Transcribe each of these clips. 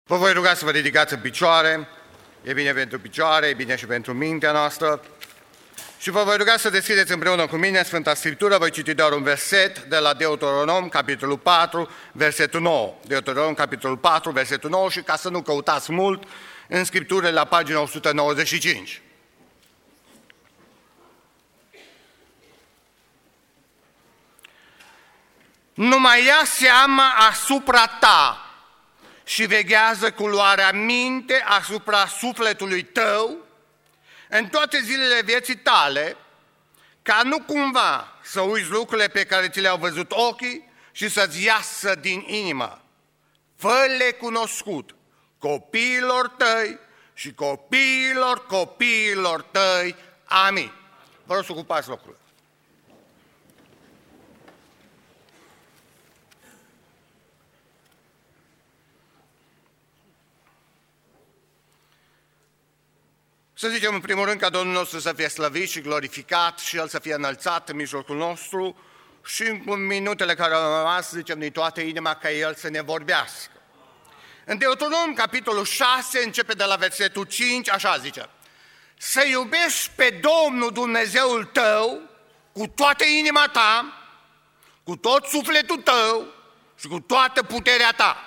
Vă voi ruga să vă ridicați în picioare, e bine pentru picioare, e bine și pentru mintea noastră. Și vă voi ruga să deschideți împreună cu mine Sfânta Scriptură, voi citi doar un verset de la Deuteronom, capitolul 4, versetul 9. Deuteronom, capitolul 4, versetul 9 și ca să nu căutați mult, în Scriptură la pagina 195. Numai ia seama asupra ta și veghează cu luarea minte asupra sufletului tău în toate zilele vieții tale, ca nu cumva să uiți lucrurile pe care ți le-au văzut ochii și să-ți iasă din inimă. Fă-le cunoscut copiilor tăi și copiilor tăi. Amin. Vă rog să ocupați locurile. Să zicem în primul rând ca Domnul nostru să fie slăvit și glorificat și El să fie înălțat în mijlocul nostru și în minutele care au rămas, zicem din toată inima, ca El să ne vorbească. În Deuteronom, capitolul 6, începe de la versetul 5, așa zice: să iubești pe Domnul Dumnezeul tău cu toată inima ta, cu tot sufletul tău și cu toată puterea ta.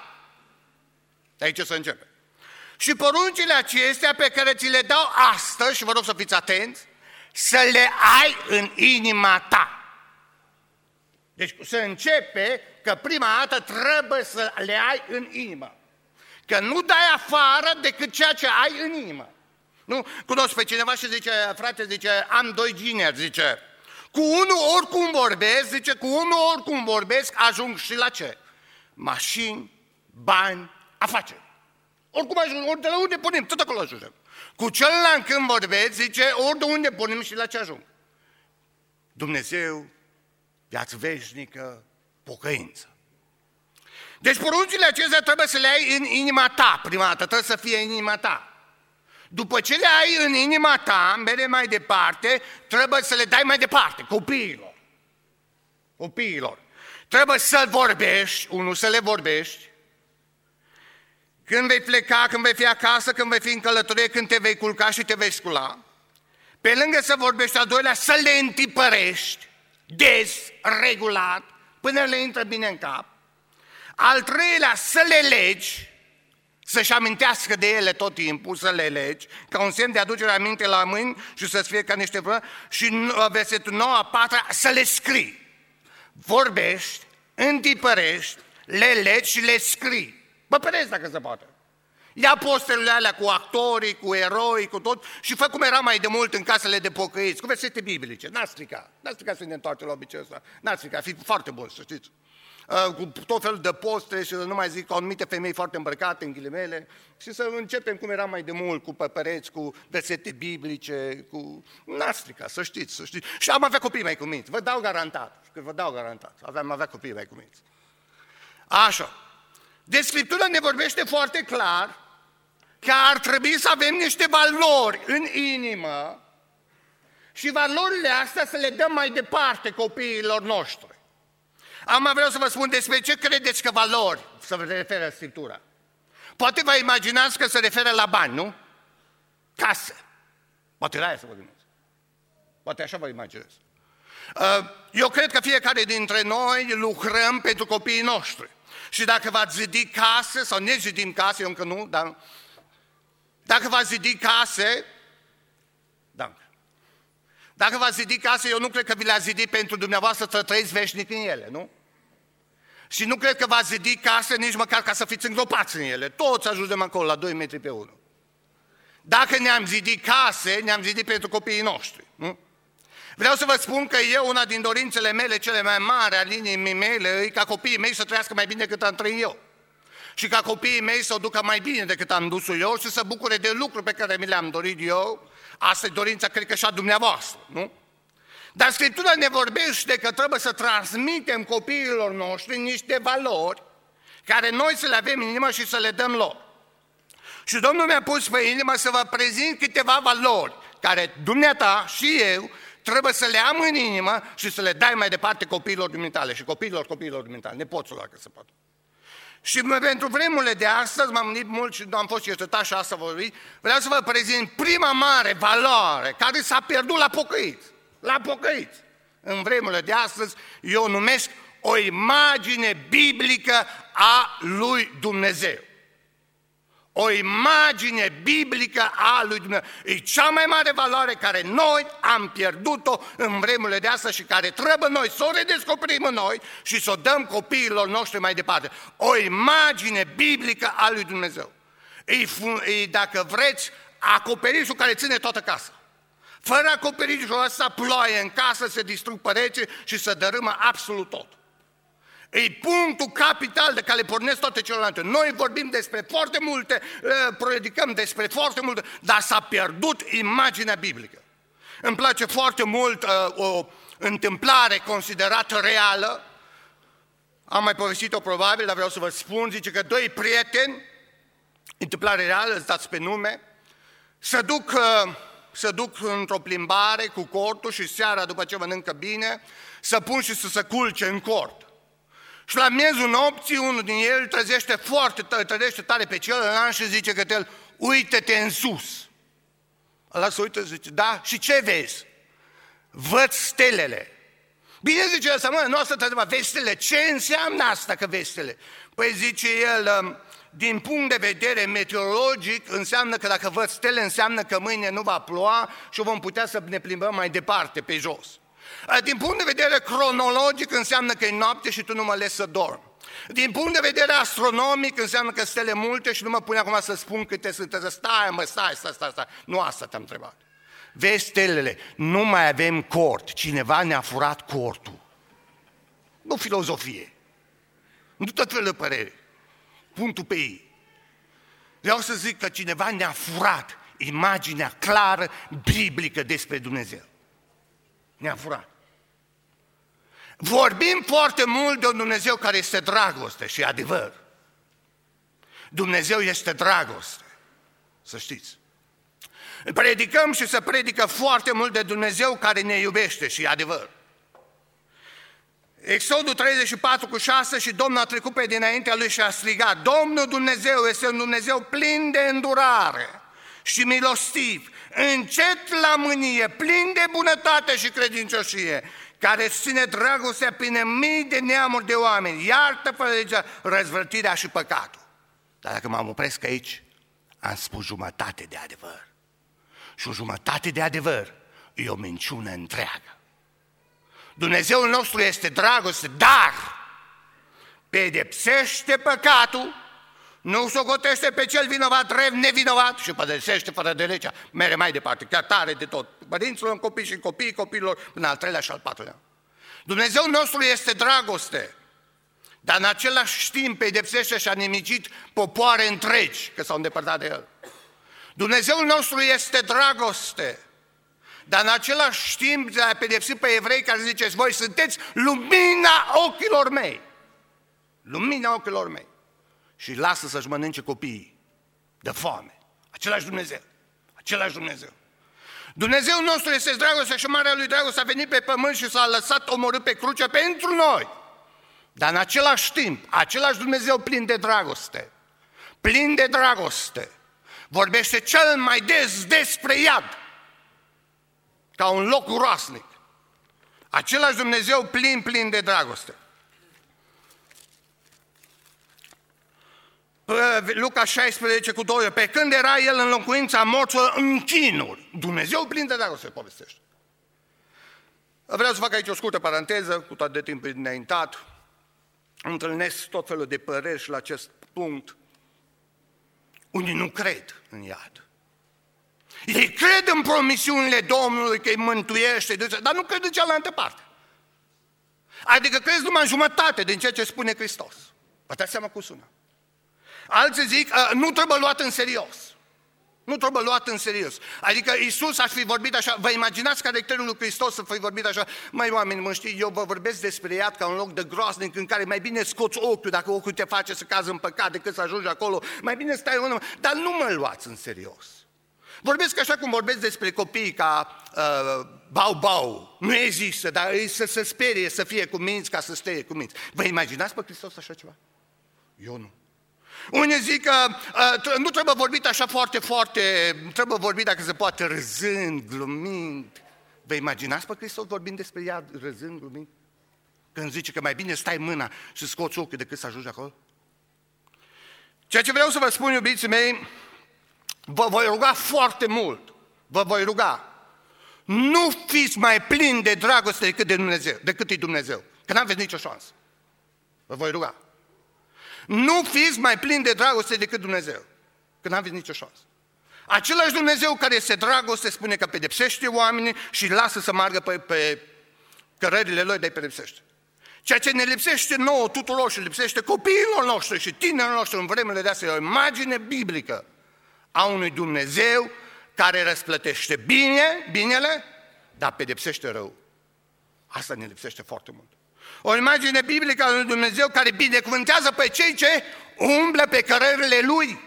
De aici să începe. Și poruncile acestea pe care ți le dau astăzi, și vă rog să fiți atenți, să le ai în inima ta. Deci să începe că prima dată trebuie să le ai în inimă. Că nu dai afară decât ceea ce ai în inimă. Nu? Cunosc pe cineva și zice, frate, zice, am doi gineri, zice, cu unul oricum vorbesc, zice, cu unul oricum vorbesc, ajung și la ce? Mașini, bani, afaceri. Oricum ajung, ori de la unde punem, tot acolo ajungem. Cu celălalt când vorbesc, zice, ori de unde punem și la ce ajung. Dumnezeu, viață veșnică, pocăință. Deci poruncile acestea trebuie să le ai în inima ta, prima dată, trebuie să fie în inima ta. După ce le ai în inima ta, merge mai departe, trebuie să le dai mai departe, copiilor. Copiilor. Trebuie să vorbești, unul să le vorbești, când vei pleca, când vei fi acasă, când vei fi în călătorie, când te vei culca și te vei scula. Pe lângă să vorbești, al doilea, să le întipărești des, regulat, până le intră bine în cap. Al treilea, să le legi, să-și amintească de ele tot timpul, să le legi, ca un semn de aducere aminte la mâini și să-ți fie ca niște vrăni. Și versetul 9, a patra, să le scrii. Vorbești, întipărești, le legi și le scrii. Bă, pereți dacă se poate. Ia posterele alea cu actorii, cu eroi, cu tot și fă cum era mai de mult în casele de pocăiți, cu versete biblice. N-ați stricat să ne întoarce la obiceiul ăsta. N-ați stricat, fi foarte bun, să știți. Cu tot felul de postere și nu mai zic cu anumite femei foarte îmbrăcate în ghilimele și să începem cum era mai de mult, cu pereți, cu versete biblice, cu... N-ați stricat, să știți. Și am avea copii mai cuminți, vă dau garantat, am avea copii mai cuminți. Așa. Deci Scriptura ne vorbește foarte clar că ar trebui să avem niște valori în inimă și valorile astea să le dăm mai departe copiilor noștri. Am vreau să vă spun despre ce credeți că valori se referă Scriptura. Poate vă imaginați că se referă la bani, nu? Case. Poate la aia să vă gândiți. Poate așa vă imaginați. Eu cred că fiecare dintre noi lucrăm pentru copiii noștri. Și dacă v-ați zidi case, sau ne zidim case, eu încă nu, dar dacă v-ați zidi case, dacă v-ați zidi case, eu nu cred că vi le-ați zidit pentru dumneavoastră să trăiți veșnic în ele, nu? Și nu cred că v-ați zidi case nici măcar ca să fiți îngropați în ele. Toți ajungem acolo la 2 metri pe 1. Dacă ne-am zidit case, ne-am zidit pentru copiii noștri, nu? Vreau să vă spun că eu, una din dorințele mele cele mai mari ale inimii mele e ca copiii mei să trăiască mai bine decât am trăit eu. Și ca copiii mei să o ducă mai bine decât am dus eu și să bucure de lucruri pe care mi le-am dorit eu. Asta e dorința, cred că și a dumneavoastră, nu? Dar Scriptura ne vorbește că trebuie să transmitem copiilor noștri niște valori care noi să le avem în inimă și să le dăm lor. Și Domnul mi-a pus pe inimă să vă prezint câteva valori care dumneata și eu trebuie să le am în inimă și să le dai mai departe copiilor dumitale și copiilor dumitale, nepoților dacă se poate. Și pentru vremurile de astăzi, m-am gândit mult și am fost cercetat și asta vorbi, vreau să vă prezint prima mare valoare care s-a pierdut la pocăiți. La pocăiți. În vremurile de astăzi, eu o numesc o imagine biblică a lui Dumnezeu. O imagine biblică a lui Dumnezeu. E cea mai mare valoare care noi am pierdut-o în vremurile de astăzi și care trebuie noi să o redescoperim în noi și să o dăm copiilor noștri mai departe. O imagine biblică a lui Dumnezeu. E, dacă vreți, acoperișul care ține toată casa. Fără acoperișul ăsta, ploaie în casă, se distrug pereții și se dărâmă absolut tot. E punctul capital de care pornesc toate celelalte. Noi vorbim despre foarte multe, predicăm despre foarte multe, dar s-a pierdut imaginea biblică. Îmi place foarte mult o întâmplare considerată reală, am mai povestit-o probabil, dar vreau să vă spun, zice că doi prieteni, întâmplare reală, îți dați pe nume, se duc într-o plimbare cu cortul și seara, după ce mănâncă bine, să pun și să se culce în cort. Și la miezul nopții, unul din ei trădește tare pe celălalt și zice că el, uite-te în sus. Ăla se uită și zice, da, și ce vezi? Văd stelele. Bine, zice ăsta, mă, nu asta te întreba, vezi stele, ce înseamnă asta că vezi stele? Păi zice el, din punct de vedere meteorologic, înseamnă că dacă văd stele, înseamnă că mâine nu va ploua și vom putea să ne plimbăm mai departe, pe jos. Din punct de vedere cronologic înseamnă că e noapte și tu nu mă lăsi să dorm. Din punct de vedere astronomic înseamnă că stele multe și nu mă pune acum să spun câte sunt. Stai. Nu asta te-am întrebat. Vezi stelele, nu mai avem cort. Cineva ne-a furat cortul. Nu filozofie. Nu tot felul de părere. Punctul pe ei. Vreau să zic că cineva ne-a furat imaginea clară, biblică despre Dumnezeu. Ne-a furat. Vorbim foarte mult de un Dumnezeu care este dragoste și adevăr. Dumnezeu este dragoste, să știți. Predicăm și se predică foarte mult de Dumnezeu care ne iubește și adevăr. Exodul 34:6 și Domnul a trecut pe dinaintea lui și a strigat, Domnul Dumnezeu este un Dumnezeu plin de îndurare și milostiv, încet la mânie, plin de bunătate și credincioșie, care ține dragostea prin mii de neamuri de oameni, iartă fără legea răzvrătirea și păcatul. Dar dacă mă opresc aici, am spus jumătate de adevăr. Și o jumătate de adevăr e o minciună întreagă. Dumnezeul nostru este dragoste, dar pedepsește păcatul, nu socotește pe cel vinovat drept nevinovat și pedepsește fără de legea. Mere mai departe, chiar tare de tot. Părinților în copii și copiii copiilor în al treilea și al patrulea. Dumnezeul nostru este dragoste, dar în același timp pedepsește și a nimicit popoare întregi că s-au îndepărtat de El. Dumnezeul nostru este dragoste, dar în același timp a pedepsit pe evrei care ziceți, voi sunteți lumina ochilor mei. Lumina ochilor mei. Și lasă să-și mănânce copiii de foame. Același Dumnezeu. Același Dumnezeu. Dumnezeul nostru este dragoste și marea lui dragoste a venit pe pământ și s-a lăsat omorât pe cruce pentru noi. Dar în același timp, același Dumnezeu plin de dragoste, vorbește cel mai des despre iad, ca un loc groasnic. Același Dumnezeu plin de dragoste. Luca 16:2, pe când era el în locuința morților în chinuri, Dumnezeu plin de dragoste povestește. Vreau să fac aici o scurtă paranteză, cu tot de timp înaintat. Întâlnesc tot felul de păreri și la acest punct. Unii nu cred în iad. Ei cred în promisiunile Domnului că îi mântuiește, dar nu cred în cealaltă parte. Adică crezi numai în jumătate din ceea ce spune Hristos. Vă dați seama cum sună. Alții zic, nu trebuie luat în serios. Nu trebuie luat în serios. Adică Iisus ar fi vorbit așa, vă imaginați caracterul lui Hristos să fi vorbit așa, măi oameni, mă știi, eu vă vorbesc despre iad ca un loc de groaznic în care mai bine scoți ochiul dacă ochiul te face să cazi în păcat decât să ajungi acolo, mai bine stai unul, dar nu mă luați în serios. Vorbesc așa cum vorbesc despre copiii ca bau, nu există, dar să se sperie să fie cu minți ca să stea cu minți. Vă imaginați pe Hristos așa ceva? Eu nu. Unii zic că nu trebuie vorbit așa foarte, trebuie vorbit dacă se poate râzând, glumind. Vă imaginați pe Hristos vorbind despre ea râzând, glumind? Când zice că mai bine stai mâna și scoți ochii decât să ajungi acolo? Ceea ce vreau să vă spun, iubiții mei, vă voi ruga foarte mult, vă voi ruga. Nu fiți mai plini de dragoste decât e Dumnezeu, că n-aveți nicio șansă. Vă voi ruga. Nu fiți mai plini de dragoste decât Dumnezeu, că n-aveți nicio șansă. Același Dumnezeu care este dragoste spune că pedepsește oamenii și lasă să meargă pe cărările Lui, de-i pedepsește. Ceea ce ne lipsește nouă tuturor și lipsește copiilor noștri și tinerilor noștri în vremurile de astea, e o imagine biblică a unui Dumnezeu care răsplătește binele, dar pedepsește rău. Asta ne lipsește foarte mult. O imagine biblică a unui Dumnezeu care binecuvântează pe cei ce umblă pe cărările Lui.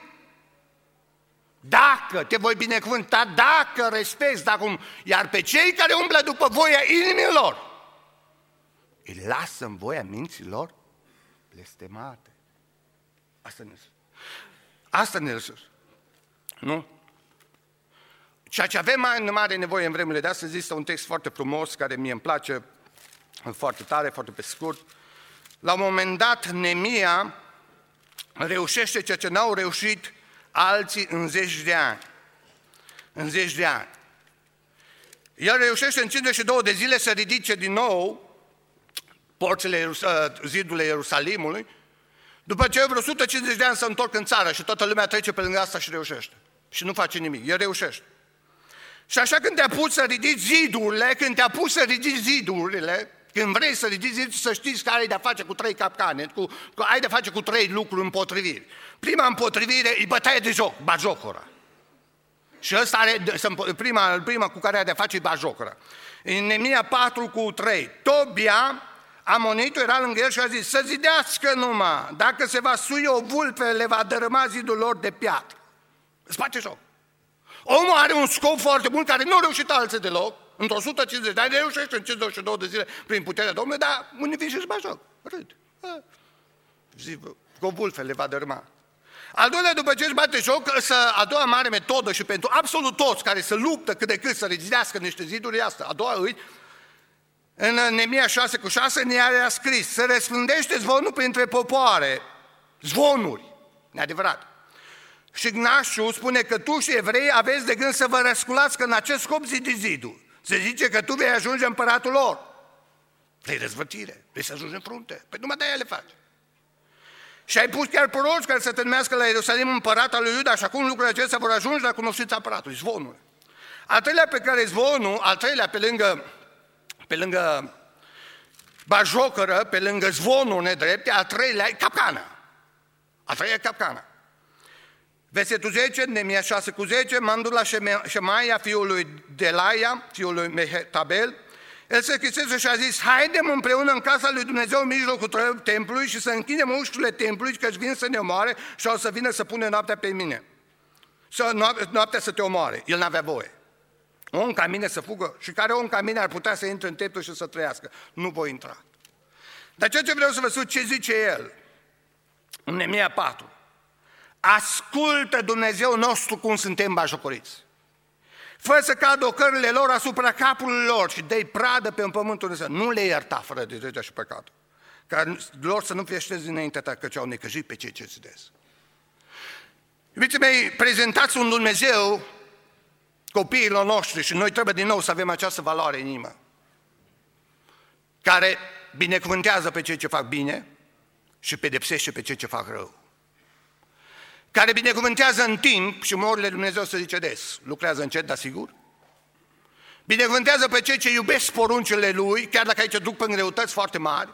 Dacă te voi binecuvânta, dacă respecti, iar pe cei care umblă după voia inimilor, îi lasă în voia minților blestemate. Asta ne lăsă. Nu? Ceea ce avem mai mare nevoie în vremurile de astăzi, există un text foarte frumos, care mie îmi place, foarte tare, foarte pe scurt. La un moment dat, Neemia reușește ceea ce n-au reușit alții în zeci de ani. În zeci de ani. El reușește în 52 de zile să ridice din nou zidurile Ierusalimului, după ce vreo 150 de ani se întorc în țară și toată lumea trece pe lângă asta și reușește. Și nu face nimic, el reușește. Și așa când te apuci să ridici zidurile, când vrei să ridici zidurile, să știți că ai de-a face cu 3 capcane, ai de-a face cu 3 lucruri împotriviri. Prima împotrivire e bătaie de joc, bajocora. Și ăsta are, prima cu care are de-a face e bajocora. În Neemia 4:3, Tobia, amonitul, era lângă el și a zis: să zidească numai, dacă se va sui o vulpe, le va dărâma zidul lor de piatră. Îți face joc. Omul are un scop foarte bun care nu a reușit alții deloc, într-o 150 de ani, reușește în 52 de zile prin puterea Domnului, dar unii vin și își bagi joc. Râd. Cu o vulpe le va dărâma. Al doilea, după ce își bate joc, a doua mare metodă și pentru absolut toți care se luptă cât de cât să rezidească niște ziduri, asta. A doua îi, în Neemia 6:6, ne-a scris: să răspândește zvonul printre popoare. Zvonuri. Neadevărat. Și Ignaciu spune că tu și evrei aveți de gând să vă răsculați, că în acest scop zidiți zidul. Se zice că tu vei ajunge împăratul lor. Vrei răzvătire, vrei să ajungi în frunte. Păi numai de-aia le faci. Și ai pus chiar proroci care să te numească la Ierusalim împărat al lui Iuda, și acum lucrurile acestea vor ajunge la cunoștința împăratului, zvonul. Al treilea pe care zvonul, pe lângă bajocără, pe lângă zvonul nedrept, al treilea e capcana. Al treilea e capcana. Versetul 10, Neemia 6:10, m-am dus la Șemaia, fiul lui Delaia, fiul lui Mehetabel. El se schisește și a zis: haidem împreună în casa lui Dumnezeu în mijlocul templului și să închidem ușile templului, că-și vin să ne omoare și o să vină să pune noaptea pe mine. Noaptea să te omoare. El n-avea voie. Om ca mine să fugă, și care om ca mine ar putea să intre în templu și să trăiască? Nu voi intra. Dar ceea ce vreau să vă spun, ce zice el în Neemia 4. Ascultă, Dumnezeu nostru, cum suntem bajocoriți. Fă să cadă ocările lor asupra capului lor și dă-i pradă pe pământul ăsta. Nu le ierta fără de legea și păcatul. Ca lor să nu fie șterși dinaintea ta, căci au necăjit pe cei ce țidesc. Iubiții mei, prezentați un Dumnezeu copiilor noștri și noi trebuie din nou să avem această valoare în inimă, care binecuvântează pe cei ce fac bine și pedepsește pe cei ce fac rău. Care binecuvântează în timp și umorile Dumnezeu se zice des, lucrează încet, dar sigur. Binecuvântează pe cei ce iubesc poruncile Lui, chiar dacă aici duc pe greutăți foarte mari.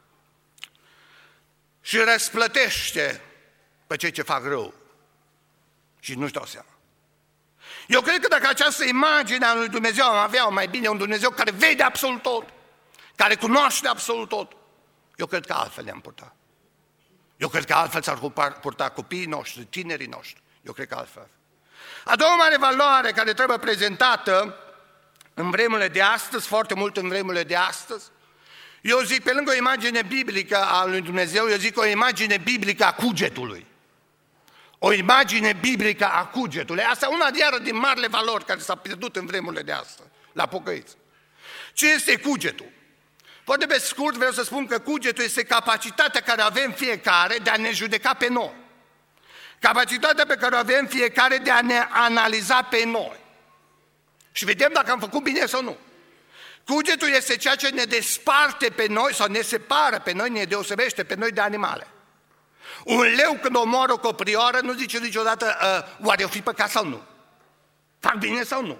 Și răsplătește pe cei ce fac rău și nu-și dau seama. Eu cred că dacă această imagine a lui Dumnezeu am avea mai bine un Dumnezeu care vede absolut tot, care cunoaște absolut tot, eu cred că altfel le-am purtat. Eu cred că altfel s-ar purta copiii noștri, tinerii noștri. Eu cred că altfel. A doua mare valoare care trebuie prezentată în vremurile de astăzi, foarte mult în vremurile de astăzi, Eu zic, pe lângă o imagine biblică a lui Dumnezeu, eu zic o imagine biblică a cugetului. O imagine biblică a cugetului. Asta e una iară din marile valori care s-a pierdut în vremurile de astăzi, la pocăiți. Ce este cugetul? Foarte pe scurt vreau să spun că cugetul este capacitatea care avem fiecare de a ne judeca pe noi. Capacitatea pe care o avem fiecare de a ne analiza pe noi. Și vedem dacă am făcut bine sau nu. Cugetul este ceea ce ne desparte pe noi sau ne separă pe noi, ne deosebește pe noi de animale. Un leu când omoară o coprioară nu zice niciodată oare o fi păcat sau nu. Fac bine sau nu.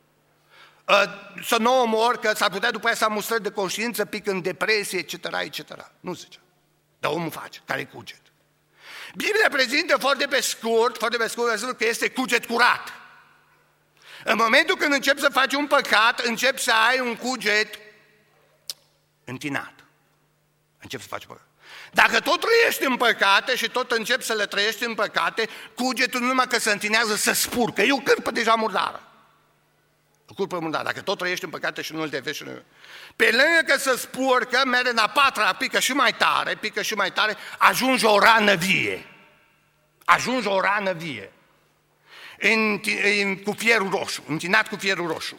Să nu omor, că s-ar putea după aia să am mustrări de conștiință, pic în depresie, etc., etc. Nu zice. Dar omul face, care e cuget. Biblia prezintă foarte pe scurt că este cuget curat. În momentul când începi să faci un păcat, începi să ai un cuget întinat. Începi să faci păcat. Dacă tot trăiești în păcate și tot începi să le trăiești în păcate, cugetul nu numai că se întinează, să spurcă. E o cârpă deja murdară. O cârpă murdară. Dacă tot trăiești în păcate și nu îl devești. Pe lângă că se spurcă, merge în a patra, pică și mai tare, ajunge o rană vie. Ajunge o rană vie. Cu fierul roșu, întinat cu fierul roșu.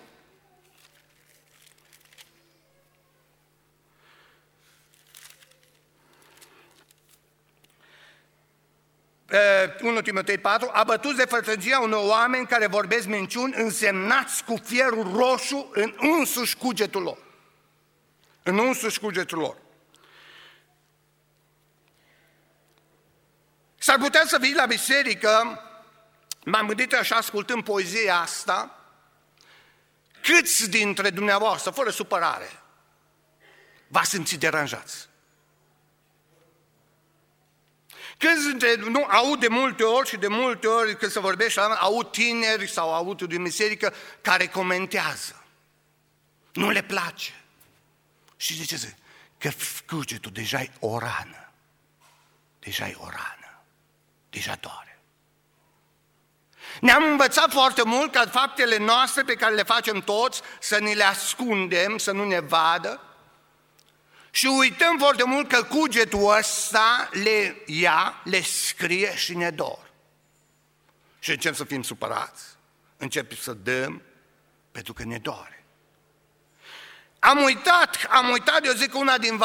1 Timotei 4, abătuți de fățăgia unor oameni care vorbesc minciuni, însemnați cu fierul roșu în însuși cugetul lor. În însuși cugetul lor. S-ar putea să vii la biserică, m-am gândit așa ascultând poezia asta, câți dintre dumneavoastră, fără supărare, v-ați simțit deranjați? Câți dintre, nu, aud de multe ori și de multe ori când se vorbește, aud tineri sau aud din biserică care comentează. Nu le place. Și zice că cugetul deja e o rană. Deja e o rană. Deja doare. Ne-am învățat foarte mult ca faptele noastre pe care le facem toți să ni le ascundem, să nu ne vadă. Și uităm foarte mult că cugetul ăsta le ia, le scrie și ne dor. Și încep să fim supărați, încep să dăm, pentru că ne doare. Am uitat, eu zic, una din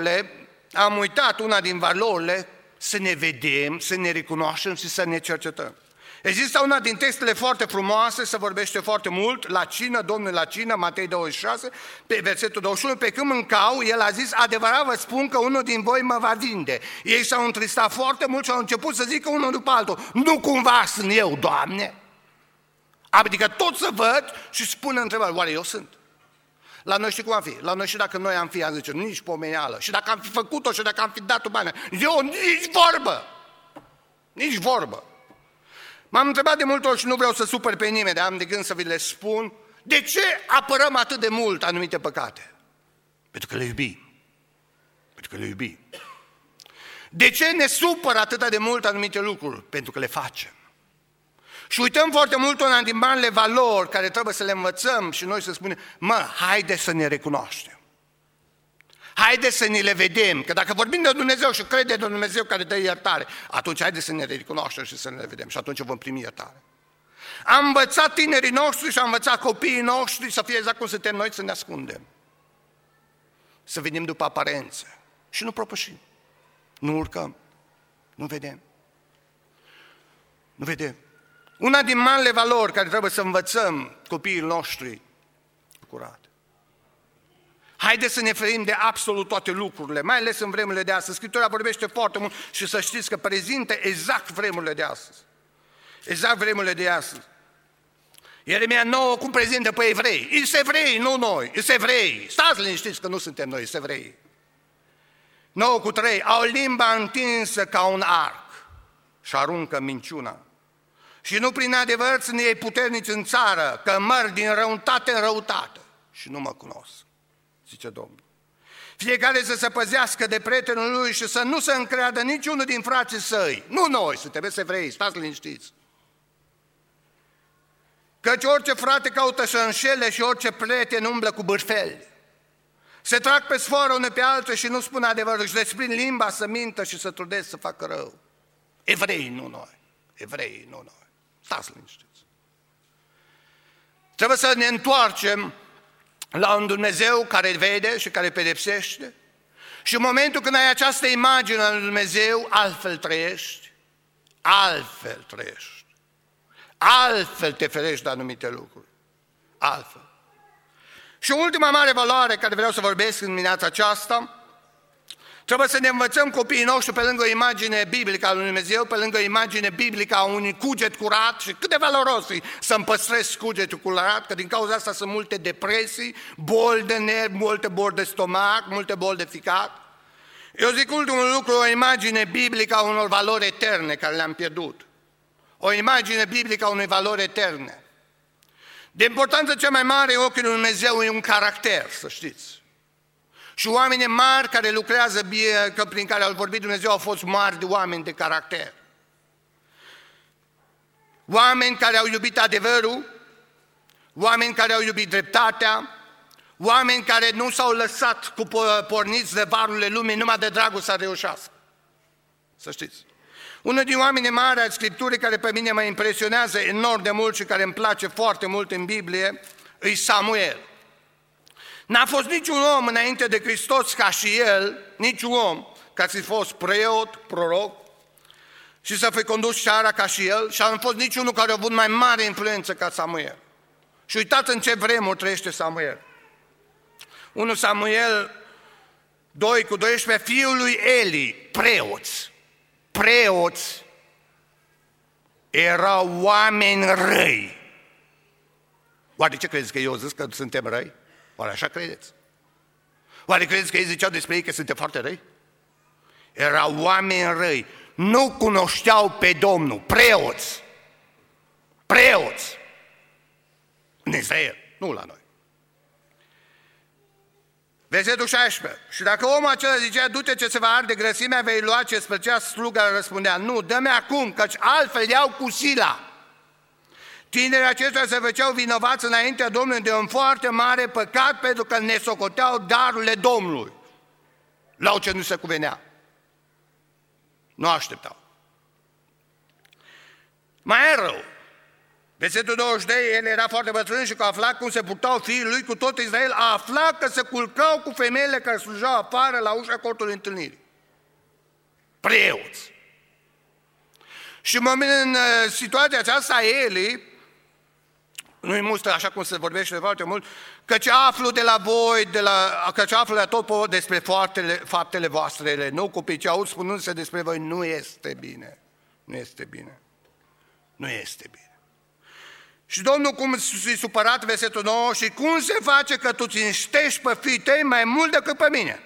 valorile să ne vedem, să ne recunoaștem și să ne cercetăm. Există una din textele foarte frumoase, se vorbește foarte mult, la cină, Domnul la cină, Matei 26, pe versetul 21, pe când mâncau, el a zis, adevărat vă spun că unul din voi mă va vinde. Ei s-au întristat foarte mult și au început să zică unul după altul, nu cumva sunt eu, Doamne? Adică tot să văd și spun întrebări, oare eu sunt? La noi știi cum am fi? La noi și dacă noi am fi, am zice, nici pomeneală. Și dacă am fi făcut-o și dacă am fi dat-o bani, eu nici vorbă! Nici vorbă! M-am întrebat de multe ori și nu vreau să supăr pe nimeni, dar am de gând să vi le spun, de ce apărăm atât de mult anumite păcate? Pentru că le iubim. Pentru că le iubim. De ce ne supără atât de mult anumite lucruri? Pentru că le facem. Și uităm foarte mult una din marile valori care trebuie să le învățăm și noi să spunem, haide să ne recunoaștem. Haide să ne le vedem, că dacă vorbim de Dumnezeu și crede de Dumnezeu care dă iertare, atunci haide să ne recunoaștem și să ne le vedem și atunci vom primi iertare. Am învățat tinerii noștri și am învățat copiii noștri să fie exact cum suntem noi, să ne ascundem. Să venim după aparențe și nu propășim. Nu urcăm, nu vedem. Nu vedem. Una din marile valori care trebuie să învățăm copiii noștri, curat. Haideți să ne ferim de absolut toate lucrurile, mai ales în vremurile de astăzi. Scriptura vorbește foarte mult și să știți că prezintă exact vremurile de astăzi. Exact vremurile de astăzi. Ieremia 9, cum prezintă pe evrei? Îs evrei, nu noi, îs evrei. Stați liniștiți că nu suntem noi, îs evrei. 9:3, au limba întinsă ca un arc și aruncă minciuna. Și nu prin adevăr sunt ei puternici în țară, că măr din răutate în răutate și nu mă cunosc, zice Domnul. Fiecare să se păzească de prietenul lui și să nu se încreadă niciunul din frații săi. Nu noi, suntem evrei, stați liniștiți. Căci orice frate caută să înșele și orice prieten umblă cu bârfeli. Se trag pe sforă unul pe altul și nu spun adevărul, își desprind limba să mintă și să trudesc să facă rău. Evrei, nu noi. Evrei, nu noi. Stați liniștiți. Trebuie să ne întoarcem la un Dumnezeu care vede și care pedepsește. Și în momentul când ai această imagine a lui Dumnezeu, altfel trăiești, altfel trăiești, altfel te ferești de anumite lucruri, altfel. Și ultima mare valoare care vreau să vorbesc în dimineața aceasta, trebuie să ne învățăm copiii noștri pe lângă o imagine biblică a lui Dumnezeu, pe lângă o imagine biblică a unui cuget curat și cât de valoros e să-mi păstrez cugetul curat, că din cauza asta sunt multe depresii, boli de nervi, multe boli de stomac, multe boli de ficat. Eu zic ultimul lucru, o imagine biblică a unor valori eterne care le-am pierdut. O imagine biblică a unei valori eterne. De importanță cea mai mare în ochii lui Dumnezeu e un caracter, să știți. Și oamenii mari care lucrează bine, că prin care au vorbit Dumnezeu, au fost mari de oameni de caracter. Oameni care au iubit adevărul, oameni care au iubit dreptatea, oameni care nu s-au lăsat cu porniți de varurile lumii numai de dragul să reușească. Să știți. Unul din oamenii mari ai Scripturii care pe mine mă impresionează enorm de mult și care îmi place foarte mult în Biblie, e Samuel. N-a fost niciun om înainte de Hristos ca și el, niciun om ca să fi fost preot, proroc și să fi condus țara ca și el și a fost niciunul care a avut mai mare influență ca Samuel. Și uitați în ce vremuri trăiește Samuel. 1 Samuel 2:12, fiul lui Eli, preoți erau oameni răi. Oare ce credeți că eu zic că suntem răi? Oare așa credeți? Oare credeți că ei ziceau despre ei că suntem foarte răi? Erau oameni răi, nu cunoșteau pe Domnul, preoți, în Israel, nu la noi. Versetul 16. Și dacă omul acela zicea, du-te ce se va arde grăsimea, vei lua ce spăcea, sluga răspundea, nu, dă-mi acum, căci altfel iau cu sila. Tinerii aceștia se făceau vinovați înaintea Domnului de un foarte mare păcat pentru că ne socoteau darurile Domnului. La ce nu se cuvenea. Nu așteptau. Mai e rău. Versetul 22, el era foarte bătrân și că afla cum se purtau fiii lui cu tot Israel, a aflat că se culcau cu femeile care slujau afară la ușa cortului întâlnirii. Preoți. Și în situația aceasta, Eli, nu-i mustră așa cum se vorbește foarte mult, căci aflu de la voi, căci aflu de la tot poporul despre faptele voastre, nu copii ce aud spunându-se despre voi, nu este bine. Nu este bine. Nu este bine. Și Domnul cum s-a supărat, versetul 9, și cum se face că tu cinstești pe fiii tăi mai mult decât pe mine?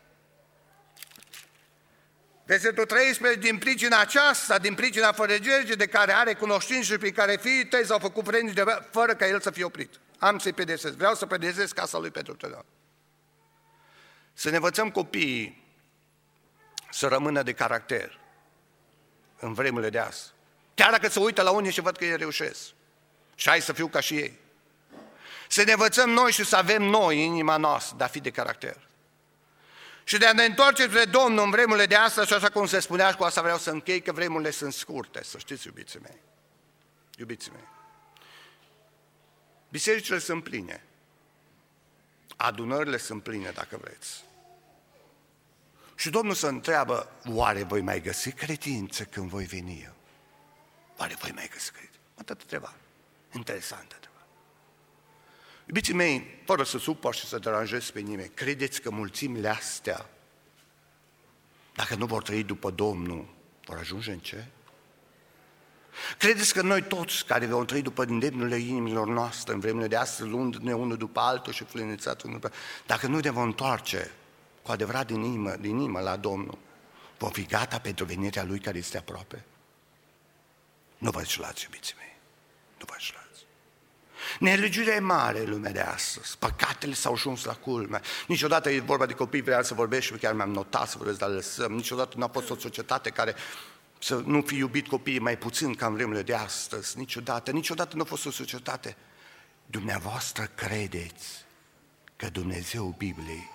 Versetul 13, din pricina aceasta, din pricina fără lege de care are cunoștință și prin care fiii tăi s-au făcut vrednici fără ca el să fie oprit. Am să-i pedepsesc, vreau să pedepsesc casa lui pentru totdeauna. Să ne învățăm copiii să rămână de caracter în vremurile de azi. Chiar dacă se uită la unii și văd că ei reușesc. Și hai să fiu ca și ei. Să ne învățăm noi și să avem noi în inima noastră de a fi de caracter. Și de a ne întoarce spre Domnul în vremurile de astăzi, și așa cum se spunea, și cu asta vreau să închei, că vremurile sunt scurte, să știți, iubiții mei. Iubiții mei. Bisericile sunt pline. Adunările sunt pline, dacă vreți. Și Domnul se întreabă, oare voi mai găsi credință când voi veni eu? Oare voi mai găsi credință? Atât întreba. Interesantă. Iubiții mei, fără să supăr și să deranjez pe nimeni, credeți că mulțimile astea, dacă nu vor trăi după Domnul, vor ajunge în cer? Credeți că noi toți care vom trăi după îndemnurile inimilor noastre, în vremurile de astăzi, luându-ne unul după altul și flănițat unul după altul, dacă nu ne vom întoarce cu adevărat din inimă la Domnul, vom fi gata pentru venirea Lui care este aproape? Nu vă înșelați, iubiții mei, nu vă înșelați. Nelegiuirea e mare în lumea de astăzi, păcatele s-au ajuns la culme. Niciodată e vorba de copii, vreau să vorbesc și chiar mi-am notat să vorbesc, dar lăsăm. Niciodată nu a fost o societate care să nu fi iubit copiii mai puțin ca în vremurile de astăzi. Niciodată nu a fost o societate. Dumneavoastră credeți că Dumnezeu Bibliei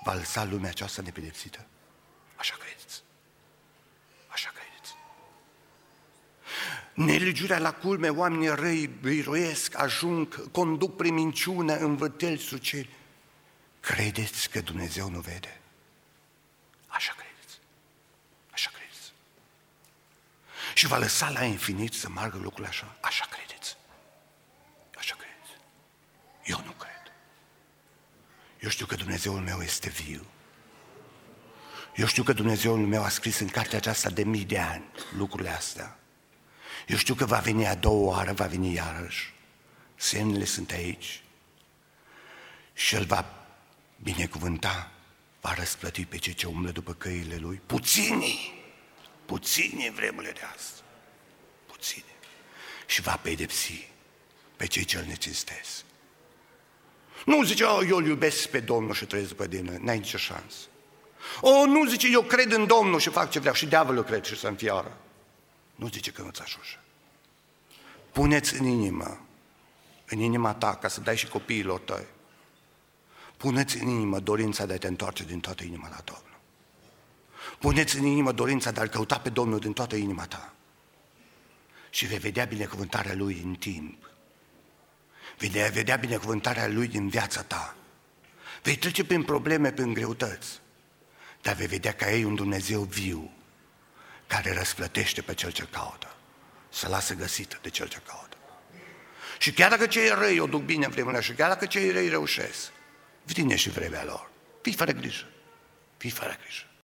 va lăsa lumea aceasta nepedepsită? Așa credeți. Așa credeți. Nelegiuirea la culme, oamenii răi biruiesc, ajung, conduc prin minciună, învăteli suceri. Credeți că Dumnezeu nu vede? Așa credeți. Așa credeți. Și va lăsa la infinit să meargă lucrurile așa? Așa credeți. Așa credeți. Eu nu cred. Eu știu că Dumnezeul meu este viu. Eu știu că Dumnezeul meu a scris în cartea aceasta de mii de ani lucrurile astea. Eu știu că va veni a doua oară, va veni iarăși. Semnele sunt aici. Și El va binecuvânta, va răsplăti pe cei ce umblă după căile Lui. Puțini în vremurile de azi. Puțini. Și va pedepsi pe cei ce îl necinstesc. Nu zice, eu îl iubesc pe Domnul și trăiesc după din n-ai nicio șansă. Nu zice, eu cred în Domnul și fac ce vreau și diavolul cred și să înfiară. Nu zice că nu-ți așușă. Puneți în inima ta, ca să dai și copiilor tăi, puneți în inimă dorința de a te întoarce din toată inima la Domnul. Puneți în inimă dorința de a-L căuta pe Domnul din toată inima ta. Și vei vedea binecuvântarea Lui în timp. Vei vedea binecuvântarea Lui din viața ta. Vei trece prin probleme, prin greutăți, dar vei vedea că ai un Dumnezeu viu, care răsplătește pe cel ce caută, să lasă găsită de cel ce caută. Și chiar dacă cei răi o duc bine în vremurile și chiar dacă cei răi reușesc, vine și vremea lor. Fii fără grijă. Fii fără grijă.